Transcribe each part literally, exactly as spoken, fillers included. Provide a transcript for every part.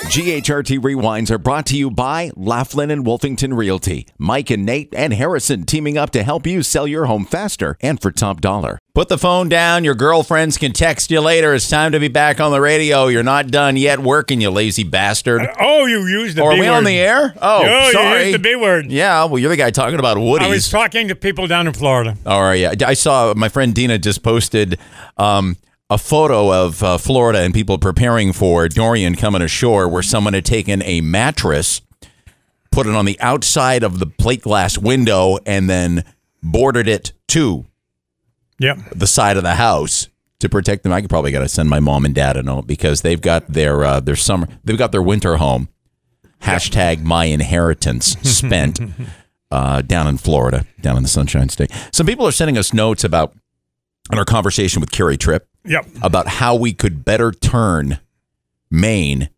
G H R T Rewinds are brought to you by Laughlin and Wolfington Realty. Mike and Nate and Harrison teaming up to help you sell your home faster and for top dollar. Put the phone down. Your girlfriends can text you later. It's time to be back on the radio. You're not done yet working, you lazy bastard. Uh, oh, you used the or B word. Are we on the air? Oh, oh sorry. You used the B word. Yeah, well, you're the guy talking about Woodies. I was talking to people down in Florida. All right, yeah. I saw my friend Dina just posted um, a photo of uh, Florida and people preparing for Dorian coming ashore where someone had taken a mattress, put it on the outside of the plate glass window, and then boarded it to Yep. the side of the house to protect them. I could probably got to send my mom and dad a note because they've got their uh, their summer, they've got their winter home. Hashtag my inheritance spent uh, down in Florida, down in the Sunshine State. Some people are sending us notes about on our conversation with Carrie Tripp. Yep. About how we could better turn Maine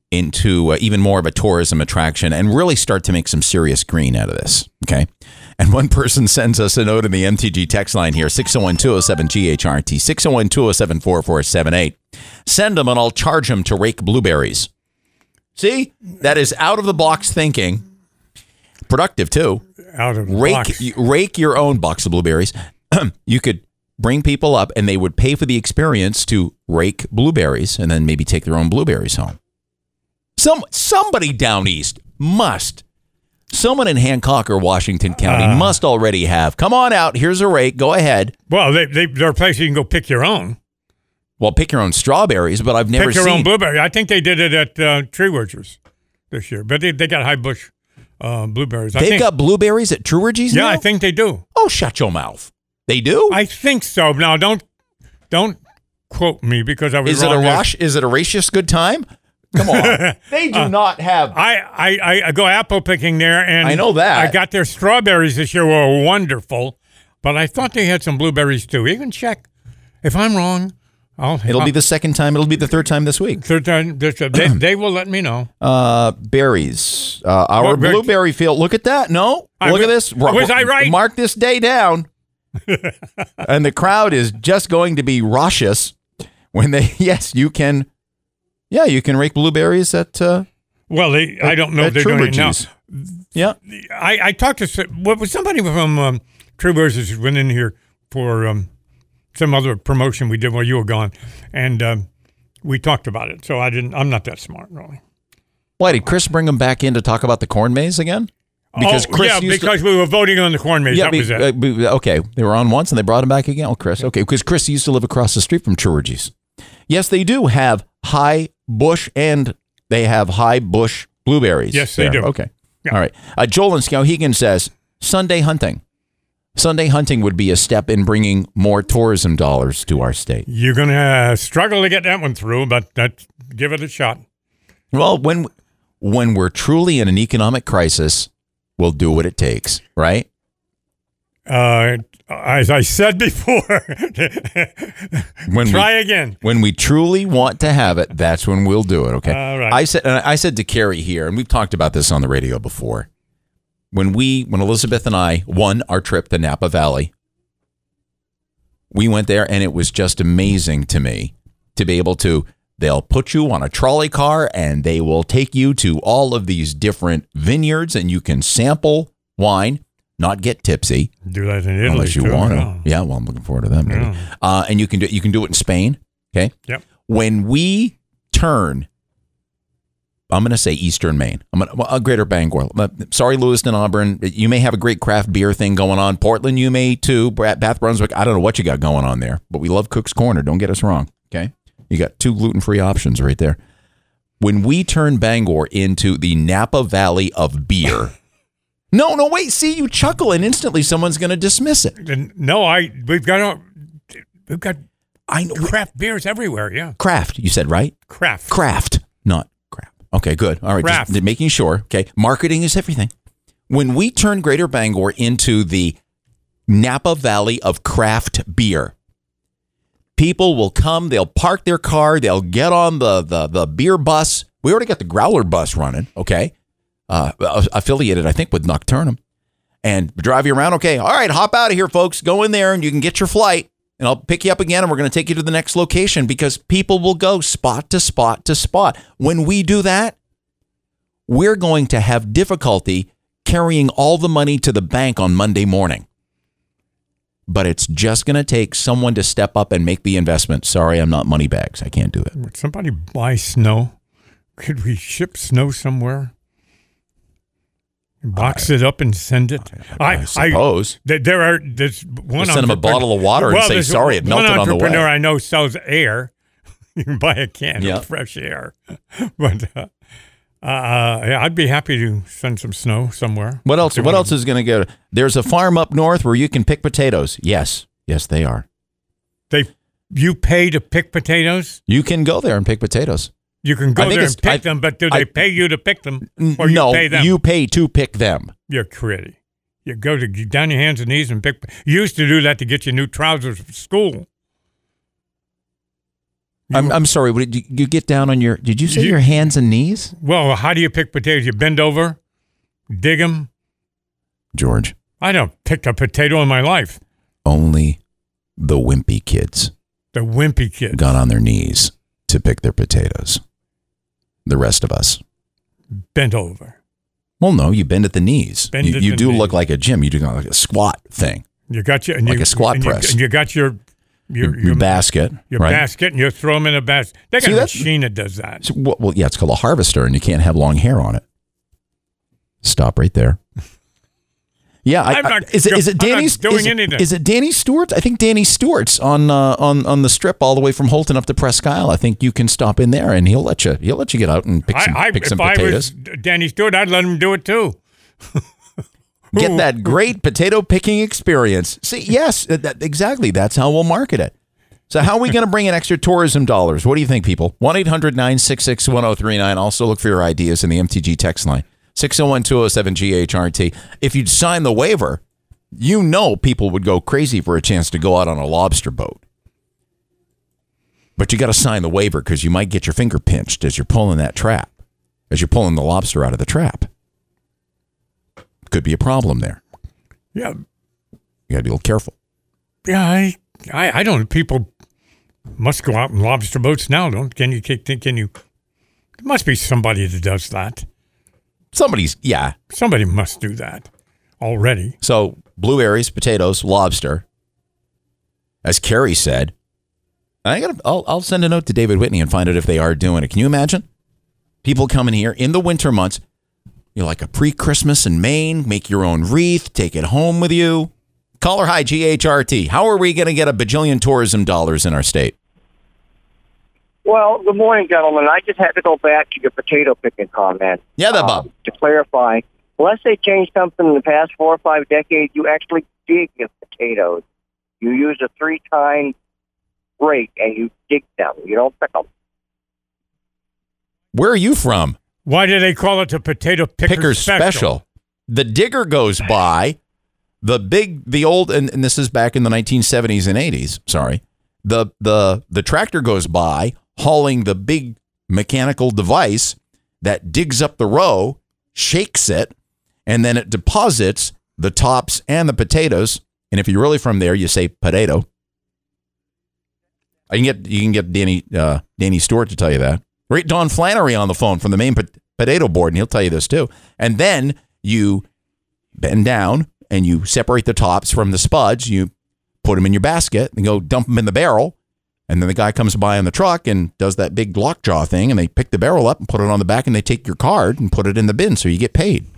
into uh, even more of a tourism attraction and really start to make some serious green out of this. Okay. And one person sends us a note in the M T G text line here, six oh one, two oh seven, G H R T, six oh one, two oh seven, four four seven eight. Send them and I'll charge them to rake blueberries. See? That is out of the box thinking. Productive, too. Out of the rake, box. Rake your own box of blueberries. You could bring people up and they would pay for the experience to rake blueberries and then maybe take their own blueberries home. Some Somebody down east must. Someone in Hancock or Washington County uh, must already have. Come on out. Here's a rake. Go ahead. Well, they, they, there are places you can go pick your own. Well, pick your own strawberries, but I've never pick your seen. own blueberry. I think they did it at uh, Tree Orchards this year, but they, they got high bush uh, blueberries. I They've think, got blueberries at True Orchards Yeah, now? I think they do. Oh, shut your mouth. They do? I think so. Now, don't don't quote me because I was Is it wrong a there. rush? Is it a racist good time? Come on. They do uh, not have. I, I, I go apple picking there, and I know that. I got their strawberries this year were wonderful, but I thought they had some blueberries too. You can check. If I'm wrong, I'll. It'll I'll, be the second time. It'll be the third time this week. Third time. This, uh, they, they will let me know. Uh, berries. Uh, our Well, very- blueberry field. Look at that. No. I Look was- at this. was I right? Mark this day down. And the crowd is just going to be raucous when they. Yes, you can. Yeah, you can rake blueberries at. Uh, Well, they, I don't know if at they're doing it now. Trubergy's. Yeah. I, I talked to s- what was somebody from um, True Orchards who went in here for um, some other promotion we did while you were gone, and um, we talked about it. So I didn't. I'm not that smart, really. Why did Chris bring him back in to talk about the corn maze again? Because oh, Chris yeah, used because to, we were voting on the corn maze. yeah, that be, was it. uh, be- okay, they were on once and they brought him back again. Oh, Chris, okay, because Chris used to live across the street from True Orchards. Yes, they do have high bush and they have high bush blueberries. Yes, they there. do. Okay, Yeah. all right. Uh, Joel in Skowhegan says Sunday hunting. Sunday hunting would be a step in bringing more tourism dollars to our state. You're going to uh, struggle to get that one through, but that, give it a shot. Well, when when we're truly in an economic crisis, we'll do what it takes, right? Uh, as I said before, When try we, again. When we truly want to have it, that's when we'll do it. Okay. All right. I said. and I said to Carrie here, and we've talked about this on the radio before. When we, when Elizabeth and I won our trip to Napa Valley, we went there, and it was just amazing to me to be able to. They'll put you on a trolley car, and they will take you to all of these different vineyards, and you can sample wine. Not get tipsy, Do that in Italy. unless you too, want to. yeah. Yeah, well, I'm looking forward to that. Maybe. Yeah. Uh, and you can do you can do it in Spain. Okay. Yep. When we turn, I'm going to say Eastern Maine. I'm going to uh, Greater Bangor. Uh, sorry, Lewiston, Auburn. You may have a great craft beer thing going on. Portland, you may too. Bath Brunswick. I don't know what you got going on there, but we love Cook's Corner. Don't get us wrong. Okay. You got two gluten-free options right there. When we turn Bangor into the Napa Valley of beer. No, no, wait. See, you chuckle, and instantly someone's going to dismiss it. And no, I we've got a, we've got I know craft beers everywhere. Yeah, craft. You said right. craft. Craft, not crap. Okay, good. All right, Craft. just making sure. Okay, marketing is everything. When we turn Greater Bangor into the Napa Valley of craft beer, people will come. They'll park their car. They'll get on the the the beer bus. We already got the Growler bus running. Okay. Uh, affiliated, I think, with Nocturnum, and drive you around. Okay, all right, hop out of here, folks. Go in there, and you can get your flight. and I'll pick you up again, and we're going to take you to the next location because people will go spot to spot to spot. When we do that, we're going to have difficulty carrying all the money to the bank on Monday morning. But it's just going to take someone to step up and make the investment. Sorry, I'm not money bags. I can't do it. Would somebody buy snow? Could we ship snow somewhere? Box I, it up and send it. I, I, I suppose I, there are. There's one. Send them a bottle of water well, and say sorry. It melted on the way. One entrepreneur I know sells air. You can buy a can yep. of fresh air. But uh, uh, yeah, I'd be happy to send some snow somewhere. What else? What else is going to go? There's a farm up north where you can pick potatoes. Yes, yes, they are. They you pay to pick potatoes? You can go there and pick potatoes. You can go there and pick I, them, but do they I, pay you to pick them, or no, you pay them? You pay to pick them. You're crazy. You go to down your hands and knees and pick. You used to do that to get your new trousers for school. You, I'm I'm sorry. Did you, you get down on your? Did you say you, your hands and knees? Well, how do you pick potatoes? You bend over, dig them. George, I don't pick a potato in my life. Only the wimpy kids. The wimpy kids got on their knees to pick their potatoes. The rest of us bent over. Well, no, you bend at the knees. Bend you at you the do knees. Look like a gym. You do like a squat thing. You got your and like you, a squat and press. You, and you got your your, your, your basket, your right? basket, and you throw them in a basket. They got See, a machine that does that. So, well, yeah, it's called a harvester, and you can't have long hair on it. Stop right there. Yeah, I, I'm not, I, is it is it I'm Danny's? not doing is, it, anything. is it Danny Stewart's? I think Danny Stewart's on uh, on on the strip all the way from Holton up to Presque Isle. I think you can stop in there, and he'll let you he'll let you get out and pick some I, I, pick some if potatoes. I was Danny Stewart, I'd let him do it too. Get that great potato picking experience. See, yes, that, exactly. That's how we'll market it. So how are we going to bring in extra tourism dollars? What do you think, people? one eight hundred nine six six one oh three nine. Also look for your ideas in the M T G text line. six oh one two oh seven G H R T. If you'd sign the waiver, you know people would go crazy for a chance to go out on a lobster boat. But you got to sign the waiver because you might get your finger pinched as you're pulling that trap, as you're pulling the lobster out of the trap. Could be a problem there. Yeah. You got to be a little careful. Yeah, I, I, I don't. People must go out in lobster boats now, don't? Can you? Can, can you? There must be somebody that does that. Somebody's, yeah. Somebody must do that already. So blueberries, potatoes, lobster. As Carrie said, I got. I'll, I'll send a note to David Whitney and find out if they are doing it. Can you imagine? People coming here in the winter months. You know, like a pre-Christmas in Maine, make your own wreath, take it home with you. Caller Hi G H R T. How are we going to get a bajillion tourism dollars in our state? Well, good morning, gentlemen. I just had to go back to your potato picking comment. Yeah, that uh, Bob. To clarify, unless they changed something in the past four or five decades, you actually dig your potatoes. You use a three-time rake and you dig them. You don't pick them. Where are you from? Why do they call it the potato picker, picker special? special? The digger goes by, the big, the old, and, and this is back in the nineteen seventies and eighties. Sorry, the the the tractor goes by hauling the big mechanical device that digs up the row, shakes it, and then it deposits the tops and the potatoes. And if you're really from there, you say potato. I can get you can get Danny uh, Danny Stewart to tell you that. Right, Don Flannery on the phone from the Maine pot- potato board, and he'll tell you this too. And then you bend down and you separate the tops from the spuds. You put them in your basket and go dump them in the barrel. And then the guy comes by on the truck and does that big lockjaw thing, and they pick the barrel up and put it on the back, and they take your card and put it in the bin, so you get paid.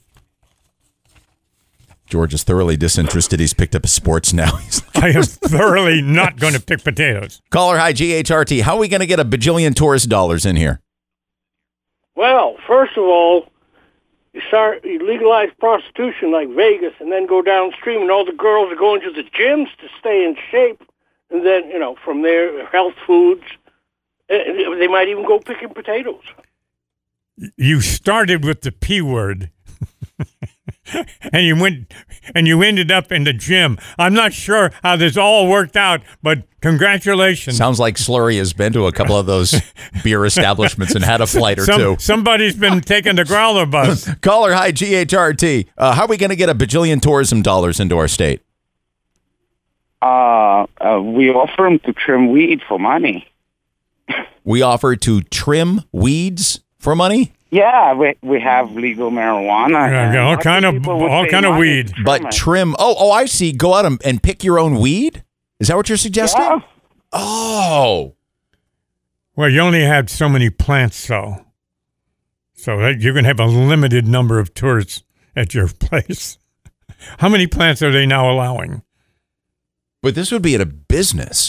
George is thoroughly disinterested. He's picked up his sports now. He's like, I am thoroughly not going to pick potatoes. Caller Hi G H R T. How are we going to get a bajillion tourist dollars in here? Well, first of all, you start you legalize prostitution like Vegas, and then go downstream, and all the girls are going to the gyms to stay in shape, and then you know from there health foods. And they might even go picking potatoes. You started with the P word. And you went, and you ended up in the gym. I'm not sure how this all worked out, but congratulations. Sounds like Slurry has been to a couple of those beer establishments and had a flight or Some, two. Somebody's been taking the growler bus. Caller Hi G H R T. Uh, how are we going to get a bajillion tourism dollars into our state? Uh, uh, we offer them to trim weed for money. We offer to trim weeds for money? Yeah, we we have legal marijuana. Yeah, and all lots kind of people would all pay kind of money weed. to trim But it. trim. Oh, oh, I see. Go out and, and pick your own weed? Is that what you're suggesting? Yeah. Oh. Well, you only have so many plants, though. So that you're going to have a limited number of tourists at your place. How many plants are they now allowing? But this would be at a business.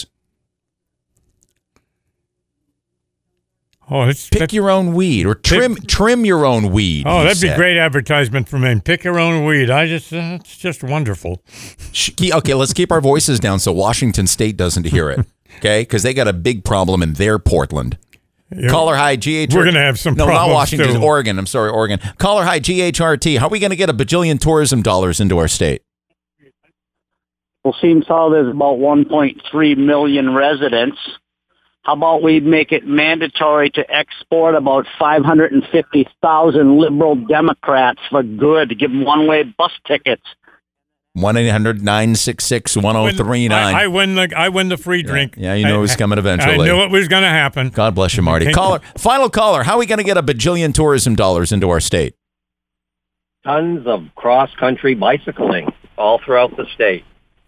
Oh, it's Pick your own weed or trim trim your own weed. Oh, he that'd be said. great advertisement for me. Pick your own weed. I just, uh, it's just wonderful. Sh- Okay, let's keep our voices down so Washington State doesn't hear it. Okay, because they got a big problem in their Portland. Yeah. Caller hi G H R T. We're gonna have some No, not problems, Washington, too. Oregon. I'm sorry, Oregon. Caller hi G H R T. How are we going to get a bajillion tourism dollars into our state? Well, seems how there's about one point three million residents. How about we make it mandatory to export about five hundred fifty thousand liberal Democrats for good, give them one-way bus tickets. one eight hundred nine six six one oh three nine. I, I win the I win the free drink. Yeah, you know it was coming eventually. I knew it was going to happen. God bless you, Marty. Okay. Caller, final caller. How are we going to get a bajillion tourism dollars into our state? Tons of cross-country bicycling all throughout the state.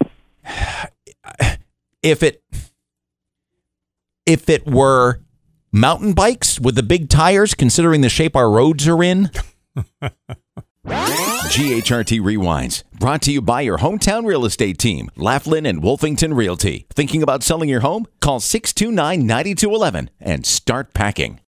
If it if it were mountain bikes with the big tires, considering the shape our roads are in. G H R T Rewinds, brought to you by your hometown real estate team, Laughlin and Wolfington Realty. Thinking about selling your home? Call six two nine, nine two one one and start packing.